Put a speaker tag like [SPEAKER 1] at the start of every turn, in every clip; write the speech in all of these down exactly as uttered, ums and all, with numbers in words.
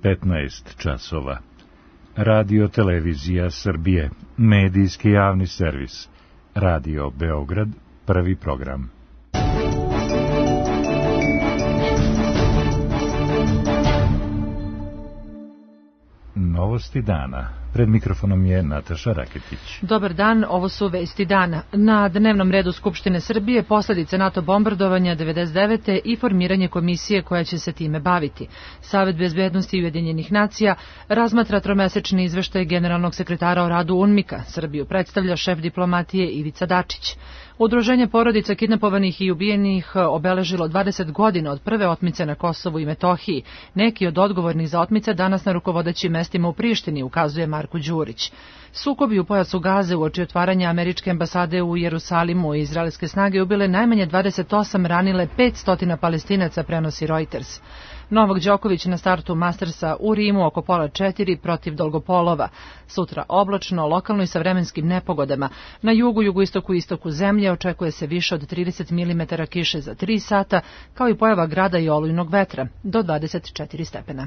[SPEAKER 1] petnaest časova. Radio Televizija Srbije, medijski javni servis. Radio Beograd, prvi program. Novosti dana. Pred mikrofonom je Nataša Raketić.
[SPEAKER 2] Dobar dan, ovo su vesti dana. Na dnevnom redu Skupštine Srbije posledice NATO bombardovanja devedeset devete i formiranje komisije koja će se time baviti. Savet bezbednosti Ujedinjenih nacija razmatra tromesečni izveštaj generalnog sekretara o radu UNMIK-a. Srbiju predstavlja šef diplomatije Ivica Dačić. Udruženje porodica kidnapovanih i ubijenih obeležilo dvadeset godina od prve otmice na Kosovu i Metohiji. Neki od odgovornih za otmice danas na rukovodećim mestima u Prištini, ukazuje Marko Đurić. Sukobi u pojasu Gaze uoči otvaranja američke ambasade u Jerusalimu i izraelske snage ubile najmanje dvadeset osam, ranile petsto Palestinaca, prenosi Reuters. Novak Đoković na startu Mastersa u Rimu oko pola četiri protiv Dolgopolova. Sutra oblačno, lokalno i sa vremenskim nepogodama. Na jugu, jugoistoku i istoku zemlje očekuje se više od trideset milimetara kiše za tri sata, kao i pojava grada i olujnog vetra, do dvadeset četiri stepena.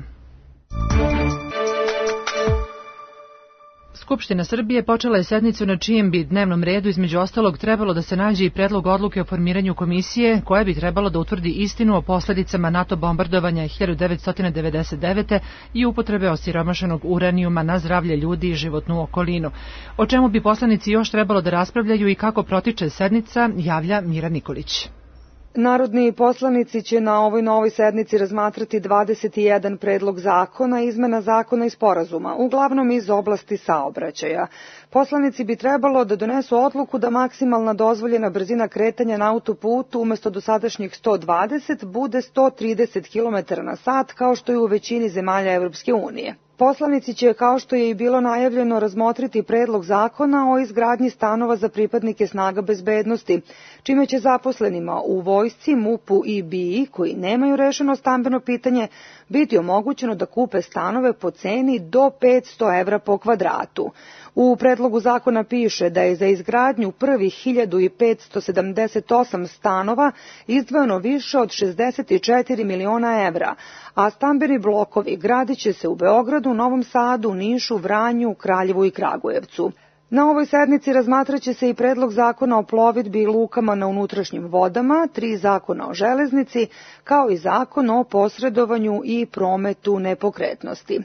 [SPEAKER 2] Skupština Srbije počela je sednicu na čijem bi dnevnom redu između ostalog trebalo da se nađe i predlog odluke o formiranju komisije koja bi trebalo da utvrdi istinu o posledicama NATO bombardovanja hiljadu devetsto devedeset devete i upotrebe osiromašenog uranijuma na zdravlje ljudi i životnu okolinu. O čemu bi poslanici još trebalo da raspravljaju i kako protiče sednica, javlja Mira Nikolić.
[SPEAKER 3] Narodni poslanici će na ovoj novoj sednici razmatrati dvadeset jedan predlog zakona, izmena zakona i sporazuma, uglavnom iz oblasti saobraćaja. Poslanici bi trebalo da donesu odluku da maksimalna dozvoljena brzina kretanja na autoputu umesto dosadašnjih sto dvadeset bude sto trideset kilometara na sat, kao što je u većini zemalja Evropske unije. Poslanici će, kao što je i bilo najavljeno, razmotriti predlog zakona o izgradnji stanova za pripadnike snaga bezbednosti, čime će zaposlenima u vojsci, MUP-u i B I A koji nemaju rešeno stambeno pitanje biti omogućeno da kupe stanove po ceni do petsto evra po kvadratu. U predlogu zakona piše da je za izgradnju prvih hiljadu petsto sedamdeset osam stanova izdvojeno više od šezdeset četiri miliona evra, a stambeni blokovi gradit će se u Beogradu, Novom Sadu, Nišu, Vranju, Kraljevu i Kragujevcu. Na ovoj sednici razmatraće se i predlog zakona o plovidbi i lukama na unutrašnjim vodama, tri zakona o železnici, kao i zakon o posredovanju i prometu nepokretnosti.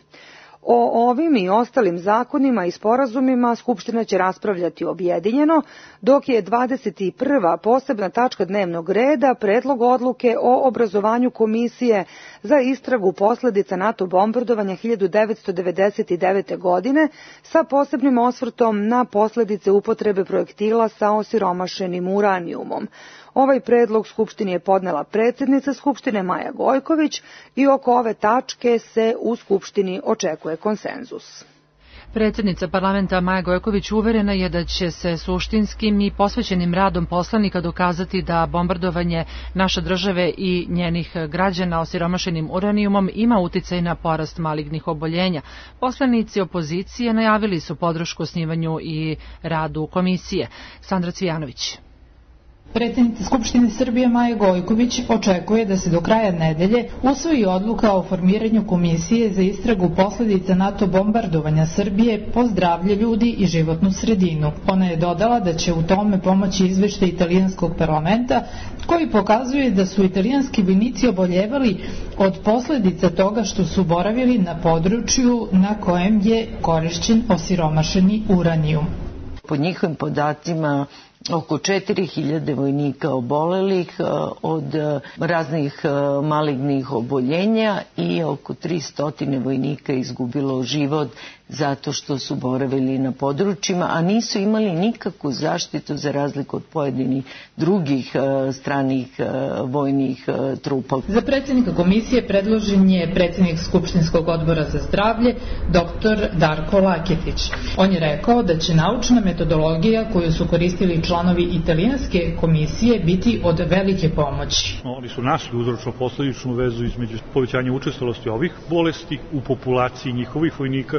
[SPEAKER 3] O ovim i ostalim zakonima i sporazumima Skupština će raspravljati objedinjeno, dok je dvadeset prva posebna tačka dnevnog reda predlog odluke o obrazovanju komisije za istragu posledica NATO bombardovanja hiljadu devetsto devedeset devete. godine sa posebnim osvrtom na posledice upotrebe projektila sa osiromašenim uranijumom. Ovaj predlog Skupštini je podnela predsjednica Skupštine Maja Gojković i oko ove tačke se u Skupštini očekuje konsenzus.
[SPEAKER 2] Predsjednica parlamenta Maja Gojković uverena je da će se suštinskim i posvećenim radom poslanika dokazati da bombardovanje naše države i njenih građana osiromašenim uranijumom ima uticaj na porast malignih oboljenja. Poslanici opozicije najavili su podršku osnivanju i radu komisije. Sandra Cvijanović.
[SPEAKER 4] Predsjednica Skupštine Srbije Maja Gojković očekuje da se do kraja nedelje usvoji odluka o formiranju komisije za istragu posledica NATO bombardovanja Srbije po zdravlje ljudi i životnu sredinu. Ona je dodala da će u tome pomoći izveštaj italijanskog parlamenta koji pokazuje da su italijanski vojnici oboljevali od posledica toga što su boravili na području na kojem je korišćen osiromašeni uranijum.
[SPEAKER 5] Po njihovim podacima oko četiri hiljade vojnika obolelih od raznih malignih oboljenja i oko tristo vojnika izgubilo život zato što su boravili na područjima, a nisu imali nikakvu zaštitu za razliku od pojedinih drugih stranih vojnih trupa.
[SPEAKER 4] Za predsjednika komisije predložen je predsjednik Skupštinskog odbora za zdravlje, doktor Darko Laketić. On je rekao da će naučna metodologija koju su koristili članovi italijanske komisije biti od velike pomoći.
[SPEAKER 6] Oni su našli uzročno-posledičnu vezu između povećanja učestalosti ovih bolesti u populaciji njihovih vojnika koji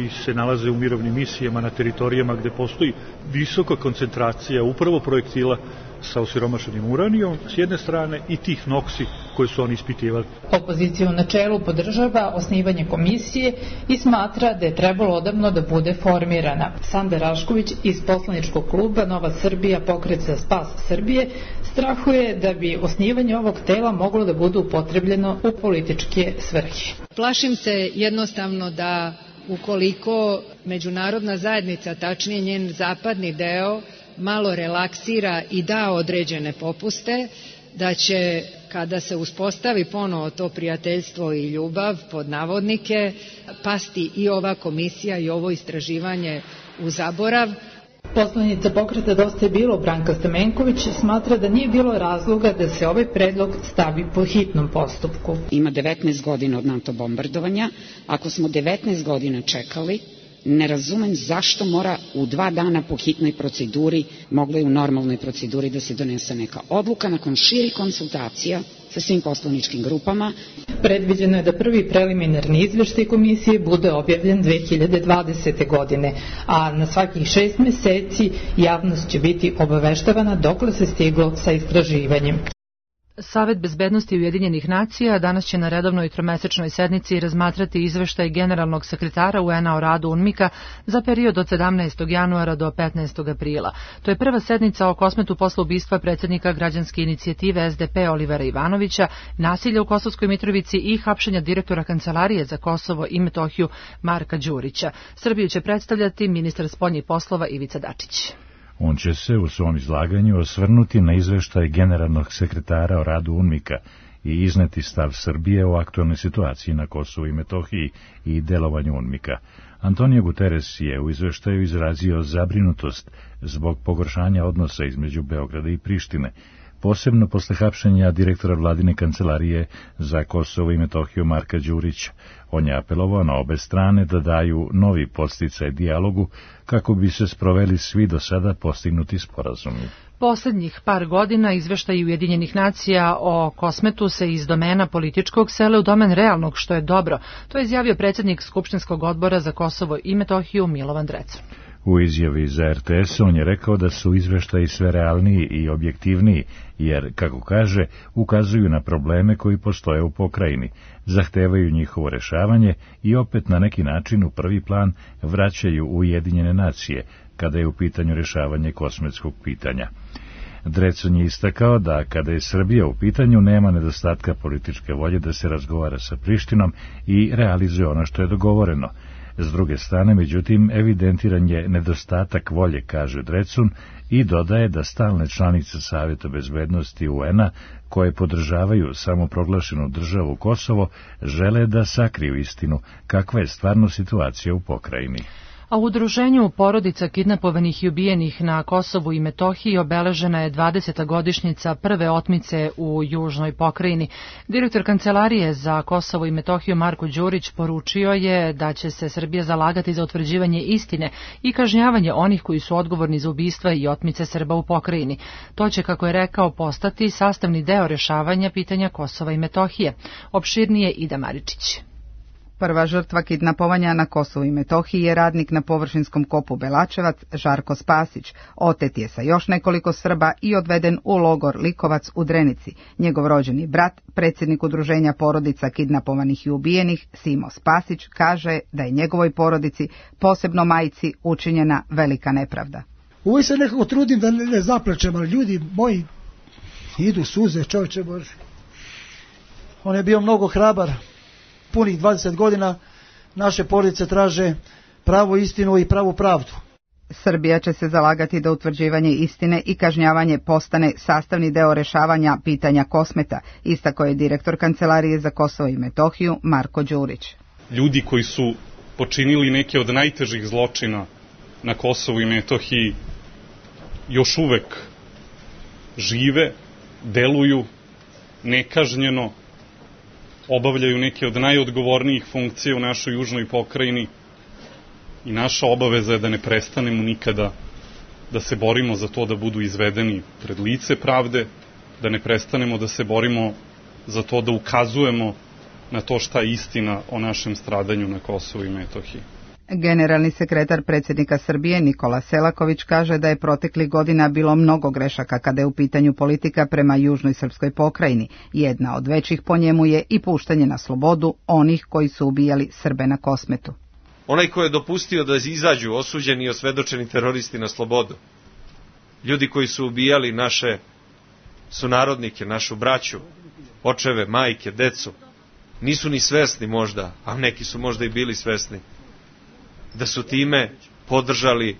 [SPEAKER 6] koji se nalaze u mirovnim misijama na teritorijama gde postoji visoka koncentracija upravo projektila sa osiromašenim uranijom s jedne strane i tih noksi koje su oni ispitivali.
[SPEAKER 4] Opozicija u načelu podržava osnivanje komisije i smatra da je trebalo odavno da bude formirana. Sanda Rašković iz poslaničkog kluba Nova Srbija pokret za spas Srbije strahuje da bi osnivanje ovog tela moglo da bude upotrebljeno u političke svrhe.
[SPEAKER 7] Plašim se jednostavno da ukoliko međunarodna zajednica, tačnije njen zapadni deo, malo relaksira i da određene popuste, da će, kada se uspostavi ponovo to prijateljstvo i ljubav, pod navodnike, pasti i ova komisija i ovo istraživanje u zaborav.
[SPEAKER 4] Poslanica pokreta Dosta je bilo, Branka Stamenković, smatra da nije bilo razloga da se ovaj predlog stavi po hitnom postupku.
[SPEAKER 8] Ima devetnaest godina od NATO bombardovanja. Ako smo devetnaest godina čekali, ne razumem zašto mora u dva dana po hitnoj proceduri, mogla je u normalnoj proceduri da se donese neka odluka nakon širih konsultacija sa svim poslaničkim grupama.
[SPEAKER 4] Predviđeno je da prvi preliminarni izveštaj komisije bude objavljen dve hiljade dvadesete. godine, a na svakih šest meseci javnost će biti obaveštavana dokle se stiglo sa istraživanjem.
[SPEAKER 2] Savet bezbednosti Ujedinjenih nacija danas će na redovnoj tromesečnoj sednici razmatrati izveštaj generalnog sekretara U N A o radu UNMIK-a za period od sedamnaestog januara do petnaestog aprila. To je prva sednica o Kosmetu posle ubistva predsjednika građanske inicijative S D P Olivera Ivanovića, nasilja u Kosovskoj Mitrovici i hapšenja direktora Kancelarije za Kosovo i Metohiju Marka Đurića. Srbiju će predstavljati ministar spoljnih poslova Ivica Dačić.
[SPEAKER 1] On će se u svom izlaganju osvrnuti na izveštaj generalnog sekretara o radu UNMIK-a i izneti stav Srbije o aktualnoj situaciji na Kosovu i Metohiji i delovanju UNMIK-a. Antonio Guterres je u izveštaju izrazio zabrinutost zbog pogoršanja odnosa između Beograda i Prištine, posebno posle hapšenja direktora vladine kancelarije za Kosovo i Metohiju Marka Đurića. On je apelovao na obe strane da daju novi podsticaj dijalogu kako bi se sproveli svi do sada postignuti sporazumi.
[SPEAKER 2] Poslednjih par godina izveštaji Ujedinjenih nacija o Kosmetu se iz domena političkog sele u domen realnog, što je dobro. To je izjavio predsjednik Skupštinskog odbora za Kosovo i Metohiju Milovan Drecun.
[SPEAKER 1] U izjavi za R T S on je rekao da su izveštaji sve realniji i objektivniji, jer, kako kaže, ukazuju na probleme koji postoje u pokrajini, zahtevaju njihovo rešavanje i opet na neki način u prvi plan vraćaju Ujedinjene nacije, kada je u pitanju rešavanje kosmetskog pitanja. Drecun je istakao da kada je Srbija u pitanju nema nedostatka političke volje da se razgovara sa Prištinom i realizuje ono što je dogovoreno. S druge strane, međutim, evidentiran je nedostatak volje, kaže Drecun, i dodaje da stalne članice Saveta bezbednosti U N A, koje podržavaju samoproglašenu državu Kosovo, žele da sakriju istinu kakva je stvarno situacija u pokrajini.
[SPEAKER 2] A u udruženju porodica kidnapovanih i ubijenih na Kosovu i Metohiji obeležena je dvadeseta godišnjica prve otmice u južnoj pokrajini. Direktor Kancelarije za Kosovo i Metohiju Marko Đurić poručio je da će se Srbija zalagati za utvrđivanje istine i kažnjavanje onih koji su odgovorni za ubistva i otmice Srba u pokrajini. To će, kako je rekao, postati sastavni deo rešavanja pitanja Kosova i Metohije. Opširnije Ida Maričić.
[SPEAKER 9] Prva žrtva kidnapovanja na Kosovu i Metohiji je radnik na površinskom kopu Belačevac Žarko Spasić. Otet je sa još nekoliko Srba i odveden u logor Likovac u Drenici. Njegov rođeni brat, predsjednik udruženja porodica kidnapovanih i ubijenih, Simo Spasić, kaže da je njegovoj porodici, posebno majci, učinjena velika nepravda.
[SPEAKER 10] Uvijek se nekako trudim da ne zaplačem, ali ljudi moji idu suze, čovječe Bože. On je bio mnogo hrabar. Punih dvadeset godina naše porodice traže pravu istinu i pravu pravdu.
[SPEAKER 9] Srbija će se zalagati da utvrđivanje istine i kažnjavanje postane sastavni deo rešavanja pitanja Kosmeta, istakao je direktor Kancelarije za Kosovo i Metohiju Marko Đurić.
[SPEAKER 11] Ljudi koji su počinili neke od najtežih zločina na Kosovu i Metohiji još uvek žive, deluju nekažnjeno, obavljaju neke od najodgovornijih funkcija u našoj južnoj pokrajini i naša obaveza je da ne prestanemo nikada da se borimo za to da budu izvedeni pred lice pravde, da ne prestanemo da se borimo za to da ukazujemo na to šta je istina o našem stradanju na Kosovu i Metohiji.
[SPEAKER 9] Generalni sekretar predsjednika Srbije Nikola Selaković kaže da je proteklih godina bilo mnogo grešaka kada je u pitanju politika prema južnoj srpskoj pokrajini. Jedna od većih po njemu je i puštanje na slobodu onih koji su ubijali Srbe na Kosmetu.
[SPEAKER 12] Onaj ko je dopustio da izađu osuđeni i osvedočeni teroristi na slobodu, ljudi koji su ubijali naše sunarodnike, našu braću, očeve, majke, decu, nisu ni svesni možda, a neki su možda i bili svesni, da su time podržali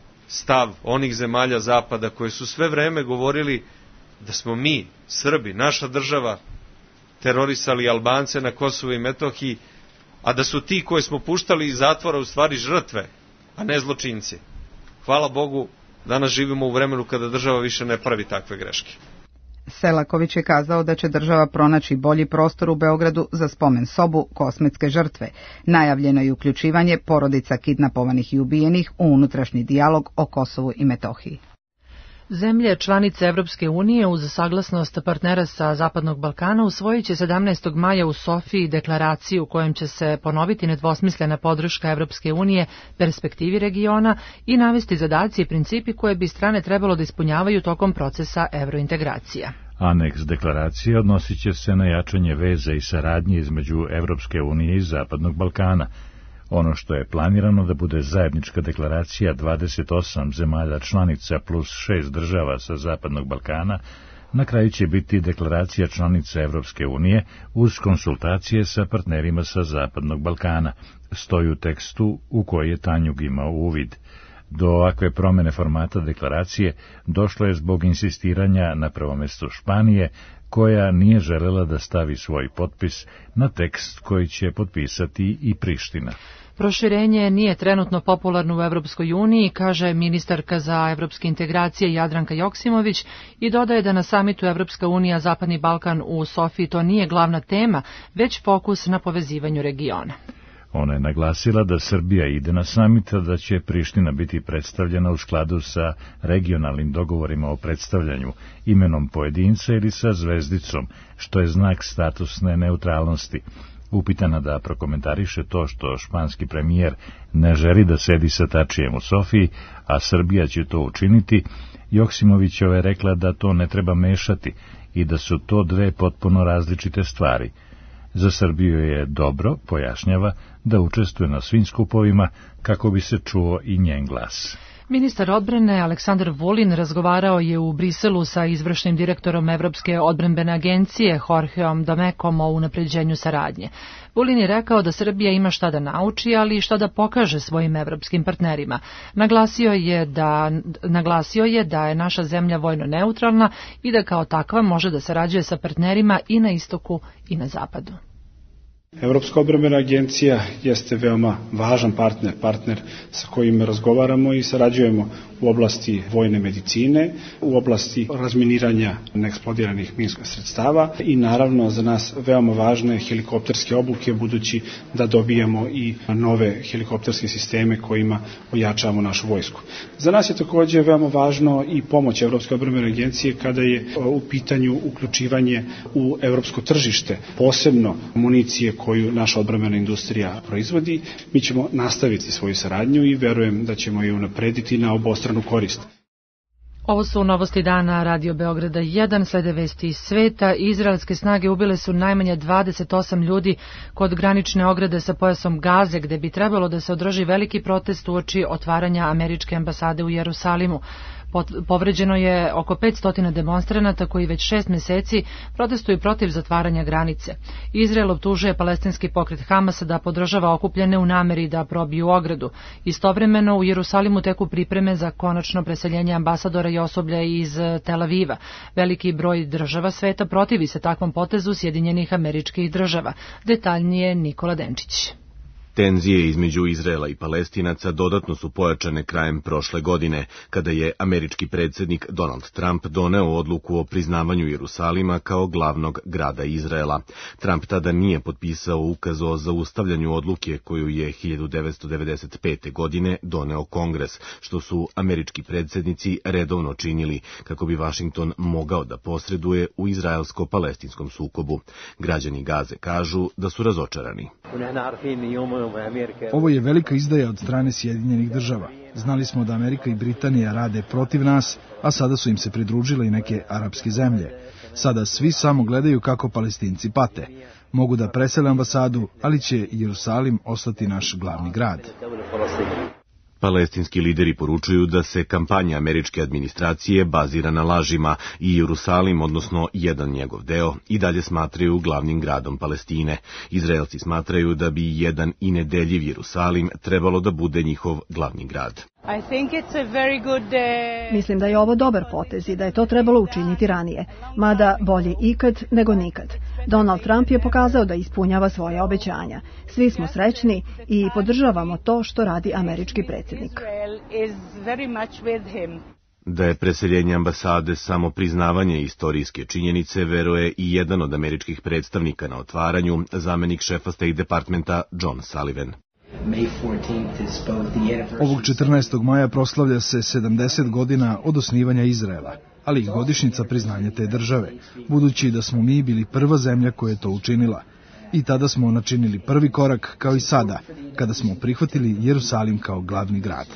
[SPEAKER 12] stav onih zemalja Zapada koje su sve vreme govorili da smo mi, Srbi, naša država, terorisali Albance na Kosovu i Metohiji, a da su ti koje smo puštali iz zatvora u stvari žrtve, a ne zločinci. Hvala Bogu, danas živimo u vremenu kada država više ne pravi takve greške.
[SPEAKER 9] Selaković je kazao da će država pronaći bolji prostor u Beogradu za spomen sobu kosmetske žrtve. Najavljeno je uključivanje porodica kidnapovanih i ubijenih u unutrašnji dijalog o Kosovu i Metohiji.
[SPEAKER 2] Zemlje članice Evropske unije uz saglasnost partnera sa Zapadnog Balkana usvojit će sedamnaestog maja u Sofiji deklaraciju kojom će se ponoviti nedvosmislena podrška Evropske unije perspektivi regiona i navesti zadaci i principi koje bi strane trebalo da ispunjavaju tokom procesa evrointegracija.
[SPEAKER 1] Aneks deklaracije odnosit će se na jačanje veze i saradnje između Evropske unije i Zapadnog Balkana. Ono što je planirano da bude zajednička deklaracija dvadeset osam zemalja članica plus šest država sa Zapadnog Balkana, na kraju će biti deklaracija članica Evropske unije uz konsultacije sa partnerima sa Zapadnog Balkana, stoji u tekstu u koji je Tanjug imao uvid. Do ovakve promene formata deklaracije došlo je zbog insistiranja na prvom mestu Španije, koja nije želela da stavi svoj potpis na tekst koji će potpisati i Priština.
[SPEAKER 2] Proširenje nije trenutno popularno u Evropskoj uniji, kaže ministarka za evropske integracije Jadranka Joksimović i dodaje da na samitu Evropska unija Zapadni Balkan u Sofiji to nije glavna tema, već fokus na povezivanju regiona.
[SPEAKER 1] Ona je naglasila da Srbija ide na samit, da će Priština biti predstavljena u skladu sa regionalnim dogovorima o predstavljanju, imenom pojedinca ili sa zvezdicom, što je znak statusne neutralnosti. Upitana da prokomentariše to što španski premijer ne želi da sedi sa Tačijem u Sofiji, a Srbija će to učiniti, Joksimovićeva je rekla da to ne treba mešati i da su to dve potpuno različite stvari. Za Srbiju je dobro, pojašnjava, da učestvuje na svim skupovima kako bi se čuo i njen glas.
[SPEAKER 2] Ministar odbrane Aleksandar Vulin razgovarao je u Briselu sa izvršnim direktorom Evropske odbrambene agencije Jorgeom Domekom o unapređenju saradnje. Vulin je rekao da Srbija ima šta da nauči, ali i šta da pokaže svojim evropskim partnerima. Naglasio je da, naglasio je da je naša zemlja vojno neutralna i da kao takva može da sarađuje sa partnerima i na istoku i na zapadu.
[SPEAKER 13] Evropska odbrambena agencija jeste veoma važan partner, partner sa kojim razgovaramo i sarađujemo u oblasti vojne medicine, u oblasti razminiranja neeksplodiranih minskih sredstava i naravno za nas veoma važne helikopterske obuke, budući da dobijamo i nove helikopterske sisteme kojima ojačavamo našu vojsku. Za nas je također veoma važno i pomoć Evropske odbrambene agencije kada je u pitanju uključivanje u evropsko tržište, posebno municije koju naša odbrambena industrija proizvodi. Mi ćemo nastaviti svoju saradnju i verujem da ćemo je unaprediti na obostranu korist.
[SPEAKER 2] Ovo su novosti dana Radio Beograda jedan, slede vesti iz sveta. Izraelske snage ubile su najmanje dvadeset osam ljudi kod granične ograde sa pojasom Gaze, gde bi trebalo da se održi veliki protest uoči otvaranja američke ambasade u Jerusalimu. Povređeno je oko petsto demonstranata koji već šest meseci protestuju protiv zatvaranja granice. Izrael optužuje palestinski pokret Hamasa da podržava okupljene u nameri da probiju ogradu. Istovremeno u Jerusalimu teku pripreme za konačno preseljenje ambasadora i osoblja iz Tel Aviva. Veliki broj država sveta protivi se takvom potezu Sjedinjenih Američkih Država. Detaljnije Nikola Denčić.
[SPEAKER 14] Tenzije između Izraela i Palestinaca dodatno su pojačane krajem prošle godine, kada je američki predsjednik Donald Trump doneo odluku o priznavanju Jerusalima kao glavnog grada Izraela. Trump tada nije potpisao ukaz o zaustavljanju odluke koju je hiljadu devetsto devedeset pete. godine doneo Kongres, što su američki predsjednici redovno činili kako bi Vašington mogao da posreduje u izraelsko-palestinskom sukobu. Građani Gaze kažu da su razočarani.
[SPEAKER 15] Ovo je velika izdaja od strane Sjedinjenih država. Znali smo da Amerika i Britanija rade protiv nas, a sada su im se pridružile i neke arapske zemlje. Sada svi samo gledaju kako Palestinci pate. Mogu da presele ambasadu, ali će Jerusalim ostati naš glavni grad.
[SPEAKER 14] Palestinski lideri poručuju da se kampanja američke administracije bazira na lažima i Jerusalim, odnosno jedan njegov deo, i dalje smatraju glavnim gradom Palestine. Izraelci smatraju da bi jedan i nedeljiv Jerusalim trebalo da bude njihov glavni grad.
[SPEAKER 16] Mislim da je ovo dobar potez i da je to trebalo učiniti ranije, mada bolje ikad nego nikad. Donald Trump je pokazao da ispunjava svoje obećanja. Svi smo srećni i podržavamo to što radi američki predsjednik.
[SPEAKER 14] Da je preseljenje ambasade samo priznavanje istorijske činjenice, veruje i jedan od američkih predstavnika na otvaranju, zamenik šefa State Departmenta John Sullivan.
[SPEAKER 15] Ovog četrnaestog maja proslavlja se sedamdeset godina od osnivanja Izraela, ali i godišnjica priznanja te države, budući da smo mi bili prva zemlja koja je to učinila. I tada smo načinili prvi korak, kao i sada, kada smo prihvatili Jerusalim kao glavni grad.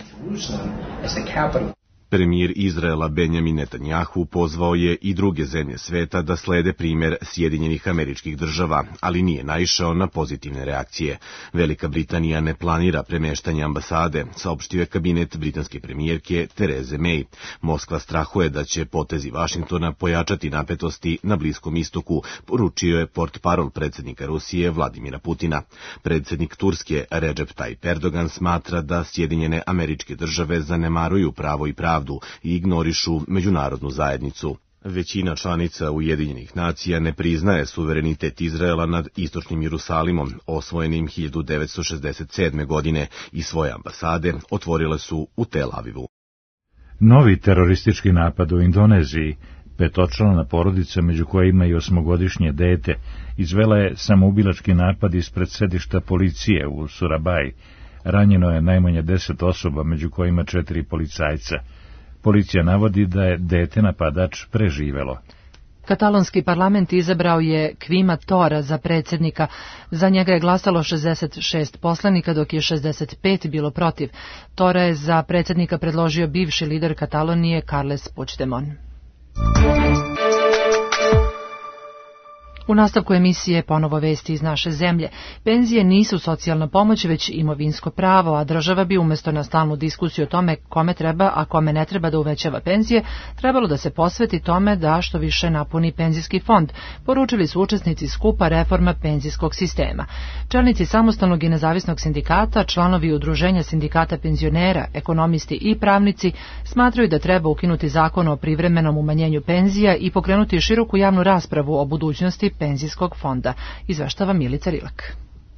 [SPEAKER 14] Premijer Izraela Benjamin Netanjahu pozvao je i druge zemlje sveta da slede primjer Sjedinjenih Američkih Država, ali nije naišao na pozitivne reakcije. Velika Britanija ne planira premeštanje ambasade, saopštio je kabinet britanske premijerke Tereze May. Moskva strahuje da će potezi Vašingtona pojačati napetosti na Bliskom istoku, poručio je portparol predsjednika Rusije Vladimira Putina. Predsjednik Turske Recep Tayyip Erdogan smatra da Sjedinjene Američke Države zanemaruju pravo i pravdu i ignorišu međunarodnu zajednicu. Većina članica Ujedinjenih nacija ne priznaje suverenitet Izraela nad istočnim Jerusalimom, osvojenim hiljadu devetsto šezdeset sedme. godine, i svoje ambasade otvorile su u Tel Avivu.
[SPEAKER 1] Novi teroristički napad u Indoneziji, petočlana porodica među kojima i osmogodišnje dete, izvela je samoubilački napad ispred sedišta policije u Surabaji. Ranjeno je najmanje deset osoba, među kojima četiri policajca. Policija navodi da je dete napadač preživelo.
[SPEAKER 2] Katalonski parlament izabrao je Kvima Tora za predsjednika. Za njega je glasalo šezdeset šest poslanika, dok je šezdeset pet bilo protiv. Tora je za predsjednika predložio bivši lider Katalonije Carles Puigdemont. U nastavku emisije ponovo vesti iz naše zemlje. Penzije nisu socijalna pomoć, već imovinsko pravo, a država bi umjesto na stalnu diskusiju o tome kome treba, a kome ne treba da uvećava penzije, trebalo da se posveti tome da što više napuni penzijski fond, poručili su učesnici skupa Reforma penzijskog sistema. Čelnici samostalnog i nezavisnog sindikata, članovi udruženja sindikata penzionera, ekonomisti i pravnici smatraju da treba ukinuti zakon o privremenom umanjenju penzija i pokrenuti široku javnu raspravu o budućnosti penzijskog fonda, izveštava Milica Rilak.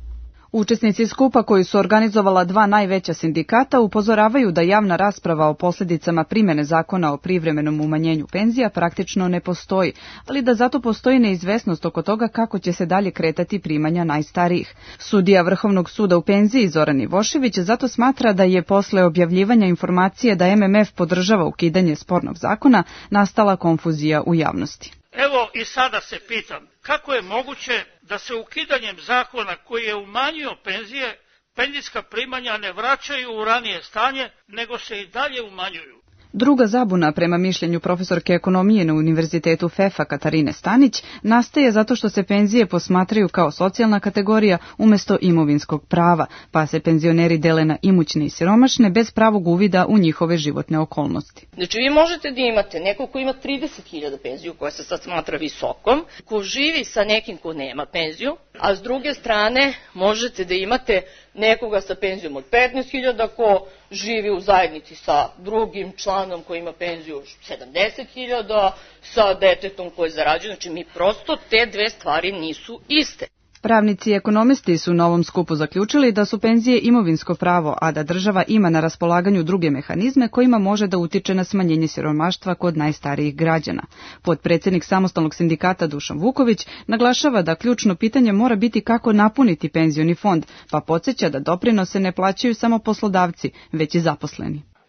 [SPEAKER 17] Učesnici skupa koji su organizovala dva najveća sindikata upozoravaju da javna rasprava o posljedicama primjene zakona o privremenom umanjenju penzija praktično ne postoji, ali da zato postoji neizvesnost oko toga kako će se dalje kretati primanja najstarijih. Sudija Vrhovnog suda u penziji Zoran Ivošević zato smatra da je posle objavljivanja informacije da M M F podržava ukidanje spornog zakona nastala konfuzija u javnosti.
[SPEAKER 18] Evo i sada se pitam, kako je moguće da se ukidanjem zakona koji je umanjio penzije, penzijska primanja ne vraćaju u ranije stanje, nego se i dalje umanjuju?
[SPEAKER 17] Druga zabuna, prema mišljenju profesorke ekonomije na Univerzitetu F E F-a Katarine Stanić, nastaje zato što se penzije posmatraju kao socijalna kategorija umjesto imovinskog prava, pa se penzioneri dele na imućne i siromašne bez pravog uvida u njihove životne okolnosti.
[SPEAKER 19] Znači vi možete da imate nekog ko ima trideset hiljada penziju, koja se sad smatra visokom, ko živi sa nekim ko nema penziju, a s druge strane možete da imate nekoga sa penzijom od petnaest hiljada ko živi u zajednici sa drugim članom koji ima penziju sedamdeset hiljada, sa detetom koje zarađuje. Znači mi prosto te dve stvari nisu iste.
[SPEAKER 17] Pravnici i ekonomisti su na ovom skupu zaključili da su penzije imovinsko pravo, a da država ima na raspolaganju druge mehanizme kojima može da utiče na smanjenje siromaštva kod najstarijih građana. Potpredsjednik samostalnog sindikata Dušan Vuković naglašava da ključno pitanje mora biti kako napuniti penzioni fond, pa podsjeća da doprinose ne plaćaju samo poslodavci, već i zaposleni.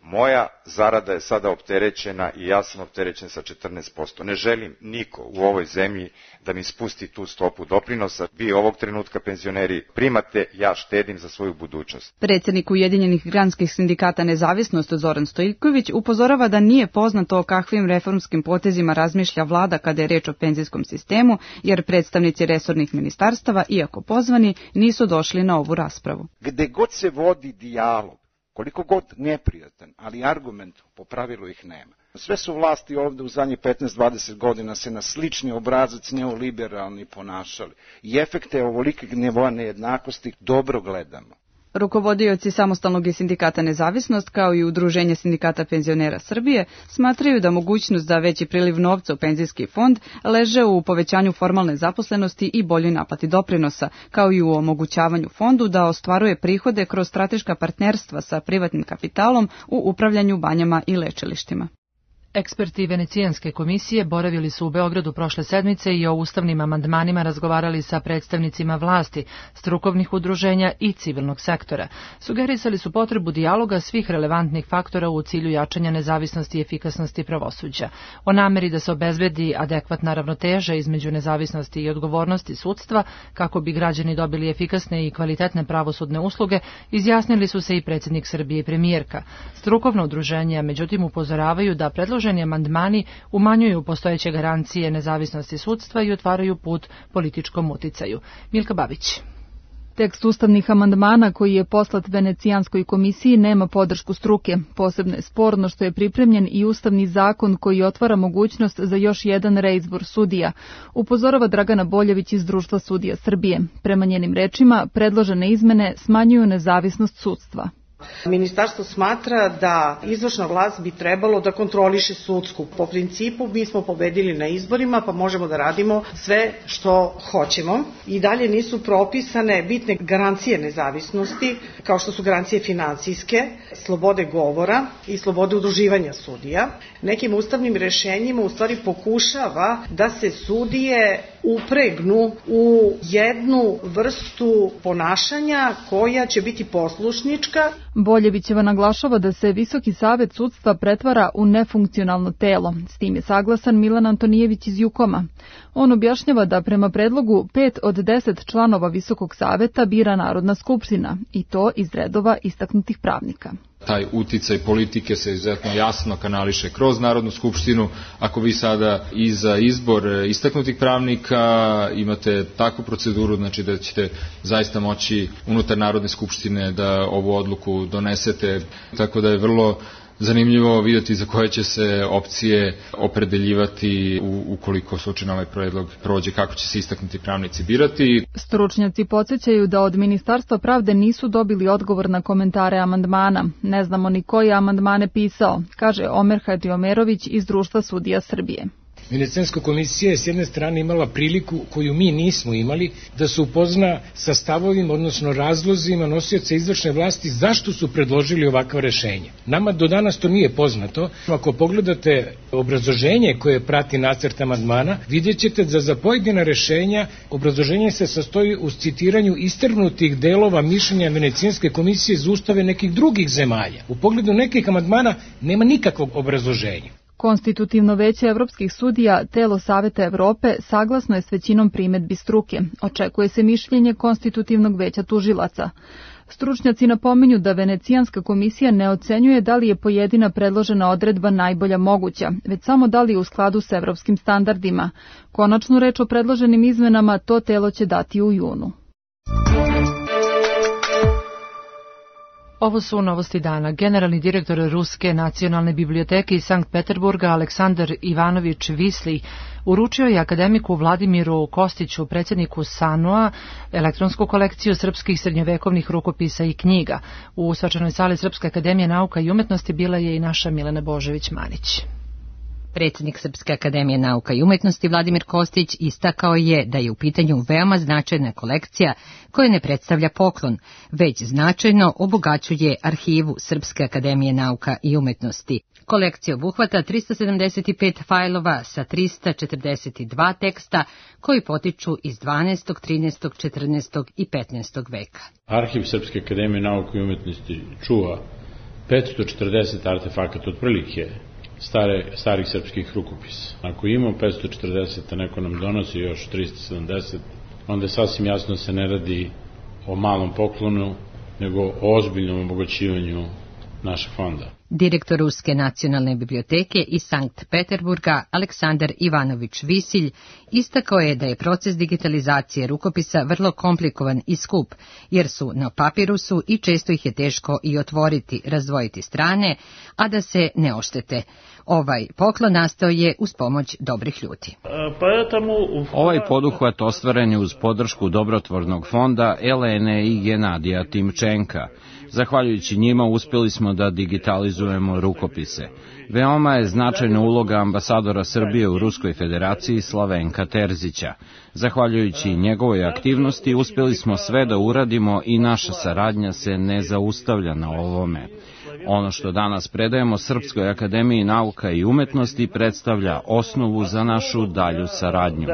[SPEAKER 20] moja zarada je sada opterećena i ja sam opterećen sa četrnaest posto. Ne želim niko u ovoj zemlji da mi spusti tu stopu doprinosa. Vi ovog trenutka penzioneri primate, ja štedim za svoju budućnost.
[SPEAKER 17] Predsjednik Ujedinjenih granskih sindikata Nezavisnost Zoran Stojković upozorava da nije poznato o kakvim reformskim potezima razmišlja vlada kada je reč o penzijskom sistemu, jer predstavnici resornih ministarstava, iako pozvani, nisu došli na ovu raspravu.
[SPEAKER 21] Gde god se vodi dijalog, koliko god neprijatan, ali argument po pravilu ih nema. Sve su vlasti ovde u zadnjih petnaest dvadeset godina se na slični obrazac neoliberalni ponašali i efekte ovolikog nivoa nejednakosti dobro gledamo.
[SPEAKER 17] Rukovodioci Samostalnog i sindikata Nezavisnost, kao i Udruženje sindikata penzionera Srbije, smatraju da mogućnost za veći priliv novca u penzijski fond leže u povećanju formalne zaposlenosti i boljoj naplati doprinosa, kao i u omogućavanju fondu da ostvaruje prihode kroz strateška partnerstva sa privatnim kapitalom u upravljanju banjama i lečilištima.
[SPEAKER 2] Eksperti Venecijanske komisije boravili su u Beogradu prošle sedmice i o ustavnim amandmanima razgovarali sa predstavnicima vlasti, strukovnih udruženja i civilnog sektora. Sugerisali su potrebu dijaloga svih relevantnih faktora u cilju jačanja nezavisnosti i efikasnosti pravosuđa. O nameri da se obezbedi adekvatna ravnoteža između nezavisnosti i odgovornosti sudstva, kako bi građani dobili efikasne i kvalitetne pravosudne usluge, izjasnili su se i predsjednik Srbije i premijerka. Strukovna udruženja, međutim, upozoravaju da predloženi amandmani umanjuju postojeće garancije nezavisnosti sudstva i otvaraju put političkom uticaju. Milka Babić.
[SPEAKER 22] Tekst ustavnih amandmana koji je poslat Venecijanskoj komisiji nema podršku struke. Posebno je sporno što je pripremljen i ustavni zakon koji otvara mogućnost za još jedan reizbor sudija, upozorava Dragana Boljević iz Društva sudija Srbije. Prema njenim rečima, predložene izmene smanjuju nezavisnost sudstva.
[SPEAKER 23] Ministarstvo smatra da izvršna vlast bi trebalo da kontroliše sudsku. Po principu mi smo pobedili na izborima pa možemo da radimo sve što hoćemo. I dalje nisu propisane bitne garancije nezavisnosti kao što su garancije financijske, slobode govora i slobode udruživanja sudija. Nekim ustavnim rešenjima u stvari pokušava da se sudije upregnu u jednu vrstu ponašanja koja će biti poslušnička.
[SPEAKER 22] Boljevićeva naglašava da se Visoki savet sudstva pretvara u nefunkcionalno telo. S tim je saglasan Milan Antonijević iz Jukoma. On objašnjava da prema predlogu pet od deset članova Visokog saveta bira Narodna skupština i to iz redova istaknutih pravnika.
[SPEAKER 24] Taj uticaj politike se izuzetno jasno kanališe kroz Narodnu skupštinu. Ako vi sada i za izbor istaknutih pravnika imate takvu proceduru, znači da ćete zaista moći unutar Narodne skupštine da ovu odluku donesete, tako da je vrlo zanimljivo vidjeti za koje će se opcije opredeljivati ukoliko slučajno ovaj predlog prođe, kako će se istaknuti pravnici birati.
[SPEAKER 22] Stručnjaci podsjećaju da od Ministarstva pravde nisu dobili odgovor na komentare amandmana. Ne znamo ni koji je amandmane pisao, kaže Omer Hadžiomerović iz Društva sudija Srbije.
[SPEAKER 25] Venecijanska komisija je s jedne strane imala priliku koju mi nismo imali da se upozna sa stavovima, odnosno razlozima nosioca izvršne vlasti zašto su predložili ovakva rešenja. Nama do danas to nije poznato. Ako pogledate obrazloženje koje prati nacrt amandmana, vidjet ćete da za pojedina rešenja obrazloženje se sastoji u citiranju istrgnutih delova mišljenja Venecijanske komisije za ustave nekih drugih zemalja. U pogledu nekih amandmana nema nikakvog obrazloženja.
[SPEAKER 22] Konstitutivno veće evropskih sudija, telo Saveta Evrope, saglasno je s većinom primedbi struke. Očekuje se mišljenje Konstitutivnog veća tužilaca. Stručnjaci napominju da Venecijanska komisija ne ocenjuje da li je pojedina predložena odredba najbolja moguća, već samo da li je u skladu s evropskim standardima. Konačnu reč o predloženim izmenama to telo će dati u junu.
[SPEAKER 2] Ovo su novosti dana. Generalni direktor Ruske nacionalne biblioteke iz Sankt Peterburga Aleksandar Ivanović Visli uručio je akademiku Vladimiru Kostiću, predsjedniku SANU-a, elektronsku kolekciju srpskih srednjovekovnih rukopisa i knjiga. U svečanoj sali Srpske akademije nauka i umetnosti bila je i naša Milena Božević-Manić.
[SPEAKER 26] Predsjednik Srpske akademije nauka i umetnosti Vladimir Kostić istakao je da je u pitanju veoma značajna kolekcija koja ne predstavlja poklon, već značajno obogaćuje arhivu Srpske akademije nauka i umetnosti. Kolekcija obuhvata trista sedamdeset pet fajlova sa trista četrdeset dva teksta koji potiču iz dvanaestog, trinaestog, četrnaestog i petnaestog veka.
[SPEAKER 27] Arhiv Srpske akademije nauka i umetnosti čuva
[SPEAKER 3] petsto četrdeset artefakata otprilike stare, starih srpskih rukopisa. Ako imamo petsto četrdeset, a neko nam donosi još trista sedamdeset, onda je sasvim jasno da se ne radi o malom poklonu, nego o ozbiljnom obogaćivanju našeg fonda.
[SPEAKER 26] Direktor Ruske nacionalne biblioteke iz Sankt Peterburga Aleksandar Ivanović-Visilj istakao je da je proces digitalizacije rukopisa vrlo komplikovan i skup, jer su na papirusu i često ih je teško i otvoriti, razdvojiti strane, a da se ne oštete. Ovaj poklon nastao je uz pomoć dobrih ljudi.
[SPEAKER 4] Ovaj poduhvat ostvaren je uz podršku dobrotvornog fonda Elene i Genadija Timčenka. Zahvaljujući njima uspjeli smo da digitalizujemo rukopise. Veoma je značajna uloga ambasadora Srbije u Ruskoj federaciji Slavenka Terzića. Zahvaljujući njegovoj aktivnosti uspjeli smo sve da uradimo i naša saradnja se ne zaustavlja na ovome. Ono što danas predajemo Srpskoj akademiji nauka i umetnosti predstavlja osnovu za našu dalju saradnju.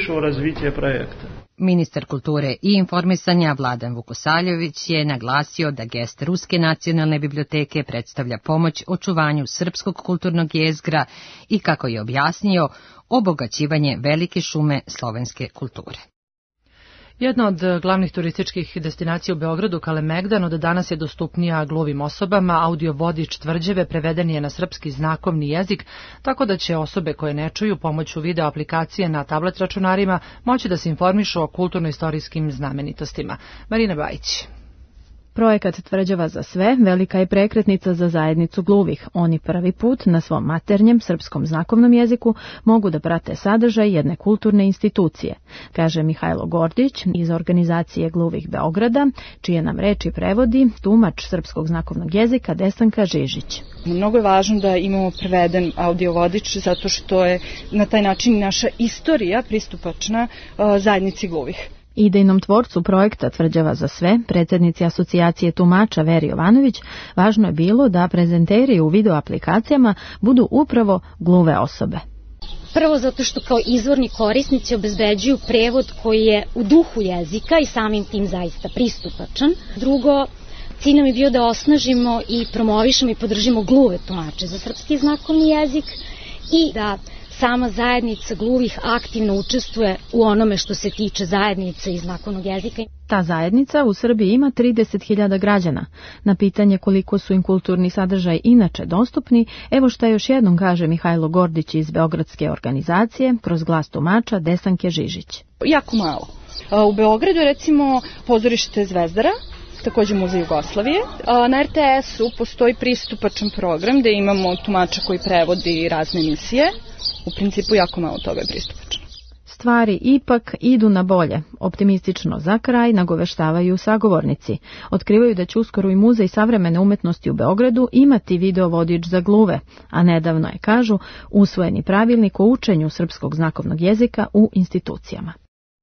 [SPEAKER 26] Ministar kulture i informisanja Vladan Vukosaljević je naglasio da gest Ruske nacionalne biblioteke predstavlja pomoć očuvanju srpskog kulturnog jezgra i, kako je objasnio, obogaćivanje velike šume slovenske kulture.
[SPEAKER 2] Jedna od glavnih turističkih destinacija u Beogradu, Kalemegdan, od danas je dostupnija gluvim osobama. Audio vodič tvrđave preveden je na srpski znakovni jezik, tako da će osobe koje ne čuju pomoću video aplikacije na tablet računarima moći da se informišu o kulturno-istorijskim znamenitostima. Marina Bajić.
[SPEAKER 22] Projekat Tvrđava za sve velika je prekretnica za zajednicu gluvih. Oni prvi put na svom maternjem srpskom znakovnom jeziku mogu da prate sadržaj jedne kulturne institucije, kaže Mihajlo Gordić iz organizacije gluvih Beograda, čije nam reči prevodi tumač srpskog znakovnog jezika Desanka Žižić.
[SPEAKER 5] Mnogo je važno da imamo preveden audio vodič zato što je na taj način naša istorija pristupačna zajednici gluvih.
[SPEAKER 22] Idejnom tvorcu projekta Tvrđava za sve, predsjednici asocijacije tumača Veri Jovanović, važno je bilo da prezenteri u video aplikacijama budu upravo gluve osobe.
[SPEAKER 6] Prvo zato što kao izvorni korisnici obezbeđuju prevod koji je u duhu jezika i samim tim zaista pristupačan. Drugo, cilj nam je bio da osnažimo i promovišemo i podržimo gluve tumače za srpski znakovni jezik i da sama zajednica gluvih aktivno učestvuje u onome što se tiče zajednice i znakovnog jezika.
[SPEAKER 22] Ta zajednica u Srbiji ima trideset hiljada građana. Na pitanje koliko su im kulturni sadržaj inače dostupni, evo šta još jednom kaže Mihajlo Gordić iz Beogradske organizacije kroz glas tumača Desanke Žižić.
[SPEAKER 5] Jako malo. U Beogradu je recimo pozorište Zvezdara, također Muzej Jugoslavije. Na er te esu postoji pristupačan program gde imamo tumača koji prevodi razne emisije. U principu jako malo toga je pristupačno.
[SPEAKER 22] Stvari ipak idu na bolje. Optimistično za kraj nagoveštavaju sagovornici. Otkrivaju da će uskoro i Muzej savremene umetnosti u Beogradu imati video vodič za gluve, a nedavno je, kažu, usvojeni pravilnik o učenju srpskog znakovnog jezika u institucijama.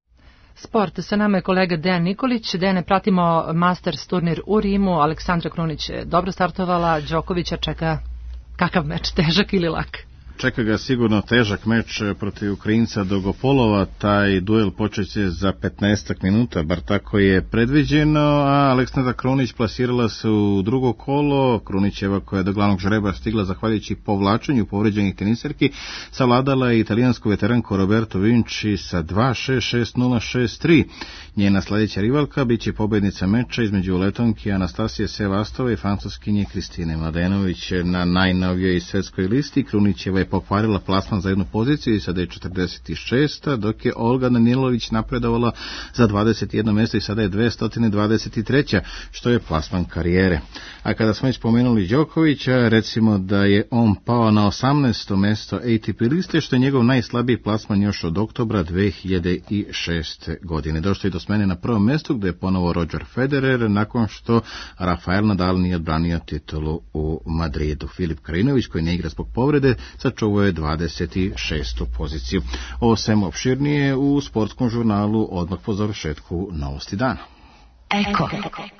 [SPEAKER 2] Sport. Sa nama je kolega Dejan Nikolić. Dejane, pratimo Masters turnir u Rimu. Aleksandra Krunić je dobro startovala. Đokovića čeka kakav meč, težak ili lak?
[SPEAKER 7] Čeka ga sigurno težak meč protiv Ukrajinca Dogopolova, taj duel počeće za petnaestak minuta, bar tako je predviđeno, a Aleksandra Krunić plasirala se u drugo kolo. Krunićeva, koja je do glavnog žreba stigla zahvaljujući povlačenju povređenih teniserki, savladala je italijansku veteranku Roberto Vinci sa dva šest, šest nula, šest tri. Njena sljedeća rivalka biće pobednica meča između Letonke Anastasije Sevastove i francuskinje Kristine Mladenović na najnovijoj svetskoj listi. Krunićeva je pokvarila plasman za jednu poziciju i sada je četrdeset šesta, dok je Olga Danilović napredovala za dvadeset jedno mjesto i sada je dvesta dvadeset treća, što je plasman karijere. A kada smo već spomenuli Đokovića, recimo da je on pao na osamnaesto mjesto A T P liste, što je njegov najslabiji plasman još od oktobra dve hiljade šeste. godine. Došlo je do smene na prvom mjestu, gdje je ponovo Roger Federer, nakon što Rafael Nadal nije odbranio titulu u Madridu. Filip Krajinović, koji ne igra zbog povrede, sačuvao je dvadeset šestu poziciju. Ovo svemu opširnije u sportskom žurnalu odmah po završetku Novosti dana.
[SPEAKER 8] Eko.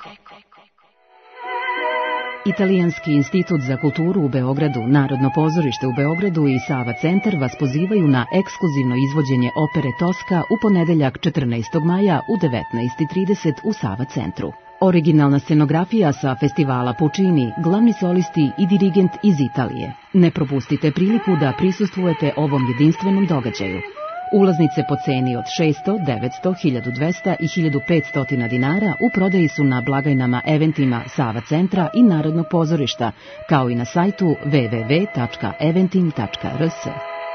[SPEAKER 8] Italijanski institut za kulturu u Beogradu, Narodno pozorište u Beogradu i Sava centar vas pozivaju na ekskluzivno izvođenje opere Toska u ponedeljak četrnaestog maja u devetnaest i trideset u Sava centru. Originalna scenografija sa festivala Puccini, glavni solisti i dirigent iz Italije. Ne propustite priliku da prisustvujete ovom jedinstvenom događaju. Ulaznice po ceni od šesto, devetsto, hiljadu dvesta i hiljadu petsto dinara u prodaji su na blagajnama eventima Sava centra i Narodnog pozorišta, kao i na sajtu w w w tačka eventim tačka r s.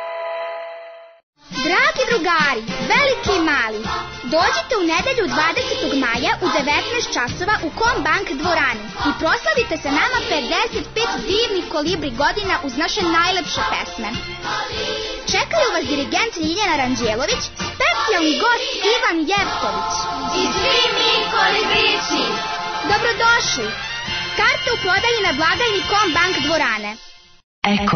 [SPEAKER 9] Dragi drugari, veliki i mali, dođite u nedelju dvadesetog maja u devetnaest časova u Kombank dvorani i proslavite sa nama pedeset pet divnih kolibri godina uz naše najlepše pesme. Čekaju vas dirigent Ljiljana Ranđelović, specijalni gost Ivan Jevtović. I svi mi kolibrići. Dobrodošli. Karte u prodaji na blagajni Kombank dvorane.
[SPEAKER 8] Eko.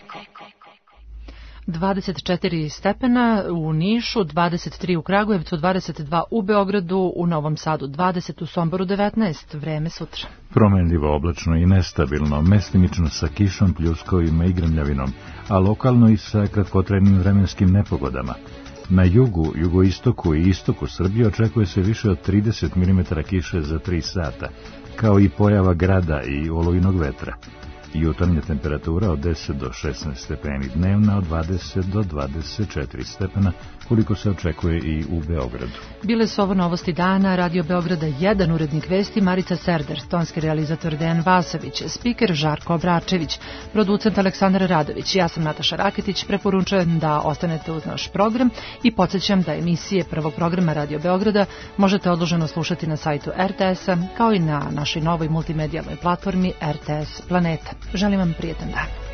[SPEAKER 2] dvadeset četiri stepena u Nišu, dvadeset tri u Kragujevcu, dvadeset dva u Beogradu, u Novom Sadu dvadeset, u Somboru devetnaest. Vreme sutra.
[SPEAKER 1] Promenljivo, oblačno i nestabilno, mestimično sa kišom, pljuskovima i grmljavinom, a lokalno i sa kratkotrajnim vremenskim nepogodama. Na jugu, jugoistoku i istoku Srbije očekuje se više od trideset milimetara kiše za tri sata, kao i pojava grada i olujnog vetra. Jutarnja temperatura od deset do šesnaest stepeni, dnevna od dvadeset do dvadeset četiri stepena, koliko se očekuje i u Beogradu.
[SPEAKER 2] Bile su ovo novosti dana, Radio Beograda jedan, urednik vesti Marica Serder, tonski realizator Dejan Vasović, spiker Žarko Obračević, producent Aleksandar Radović. Ja sam Nataša Raketić, preporučujem da ostanete uz naš program i podsjećam da emisije prvog programa Radio Beograda možete odloženo slušati na sajtu er te esa, kao i na našoj novoj multimedijalnoj platformi er te es Planeta. Želim vam prijetan dan.